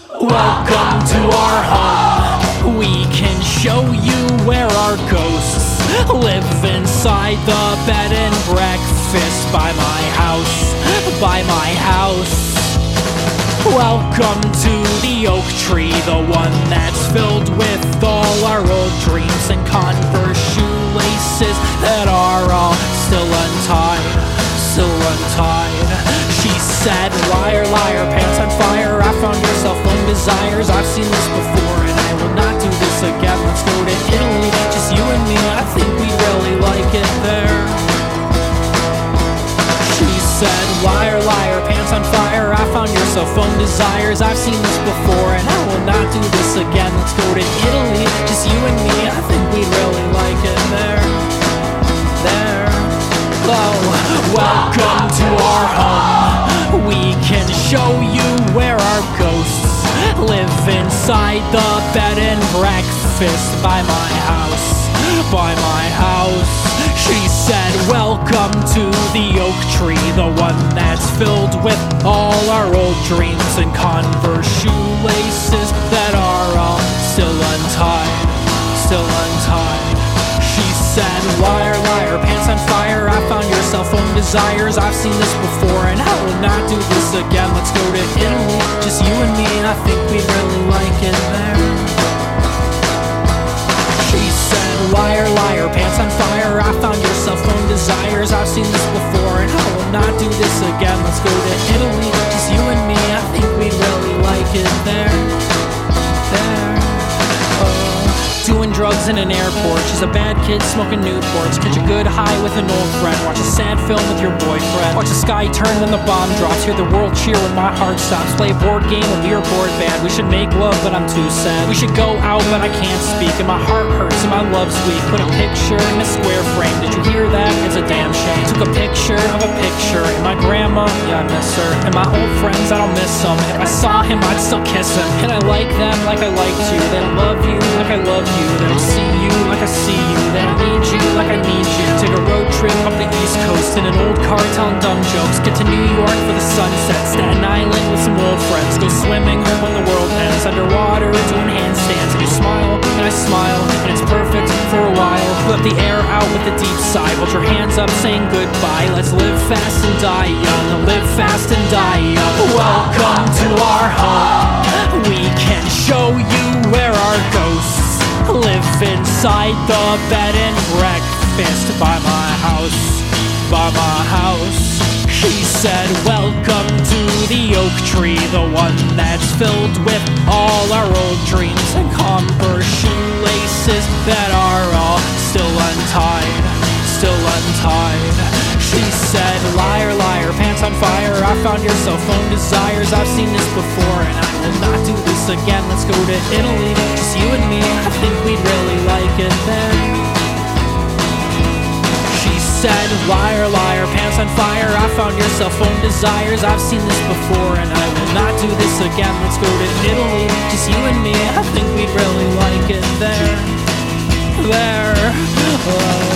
Welcome to our home. We can show you where our ghosts live inside the bed and breakfast by my house, by my house. Welcome to the oak tree, the one that's filled with all our old dreams and Converse shoelaces that are all still untied, still untied. She said, liar, liar, pants on fire, I found your cell phone desires. I've seen this before and I will not do this again. Let's go to Italy, just you and me, I think we really like it there. She said, liar, liar, pants on fire, I found your cell phone desires. I've seen this before and I will not do this again. Let's go to Italy, just you and me, I think we'd really like it there. There. Oh, welcome to our home. We can show you where our ghosts live inside the bed and breakfast by my house, by my house. She said, welcome to the oak tree, the one that's filled with all our old dreams and Converse shoelaces that are all still untied, still untied. She said, liar, liar, pants on fire, I found your cell phone desires. I've seen this before and I will not do this again. Let's go to Italy, just you and me, I think we'd really like it there. She said, liar, liar, pants on fire, I found your cell phone desires. I've seen this before and I will not do this again. Let's go to Italy, just you and me, I think we'd really like it there. There. Doing drugs in an airport. She's a bad kid smoking Newports. Catch a good high with an old friend. Watch a sad film with your boyfriend. Watch the sky turn when the bomb drops. Hear the world cheer when my heart stops. Play a board game when we're bored bad. We should make love but I'm too sad. We should go out but I can't speak. And my heart hurts and my love's weak. Put a picture in a square frame. Did you hear that? It's a damn shame. Took a picture of a picture. And my grandma, yeah I miss her. And my old friends, I don't miss them. If I saw him I'd still kiss him. And I like them like I liked you. They don't love you like I love you. They don't see you like I see you. They don't need you like I need you. Take a road trip up the East Coast in an old car telling dumb jokes. Get to New York for the sunset. Staten Island with some old friends. Go swimming when the world ends. Underwater doing handstands. And you smile and I smile and it's perfect for a while. Let the air out with a deep sigh. Hold your hands up saying goodbye. Let's live fast and die young. Live fast and die young. Welcome to our home. We can show you where our ghosts live inside the bed and breakfast by my house, by my house. She said, welcome to the oak tree, the one that's filled with all our old dreams and Converse shoelaces that are all still untied, still untied. She said, liar, liar, pants on fire, I found your cell phone desires. I've seen this before and I will not do this again. Let's go to Italy, just you and me, I think we'd really like it there. She said, liar, liar, pants on fire, I found your cell phone desires. I've seen this before and I will not do this again. Let's go to Italy, just you and me, I think we'd really like it there. There.